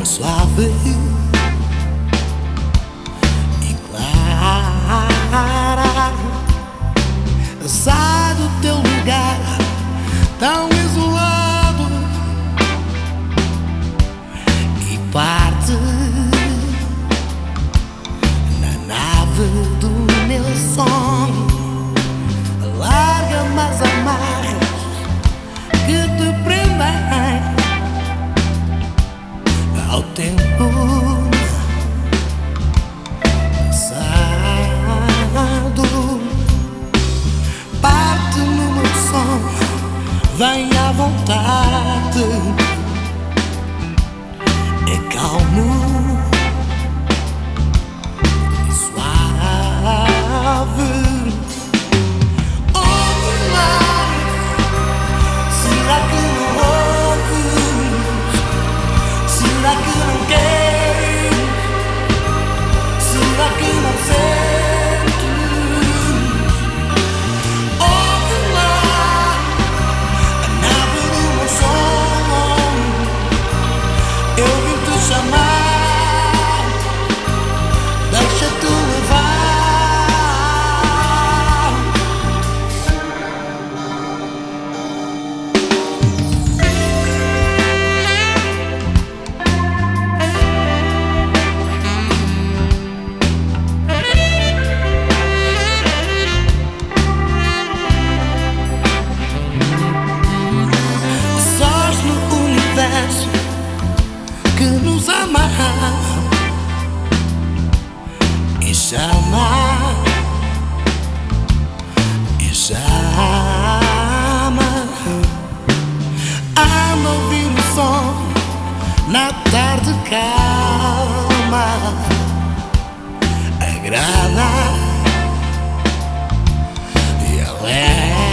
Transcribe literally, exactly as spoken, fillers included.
suave e clara. Sai do teu lugar tão isolado e parte na nave do meu sonho. Larga mais amarras que te prendem ao tempo passado. Parte no meu som, vem à vontade, é calmo e suave. Ouve lá, será que não ouves? Será que não queres? Será que não sentes? Ouve lá, a nave do meu som, eu vim te chamar, deixa-te levar. Sós no universo que nos amarra e chama, e chama. Amo ouvir o som na tarde calma, agrada e alegre.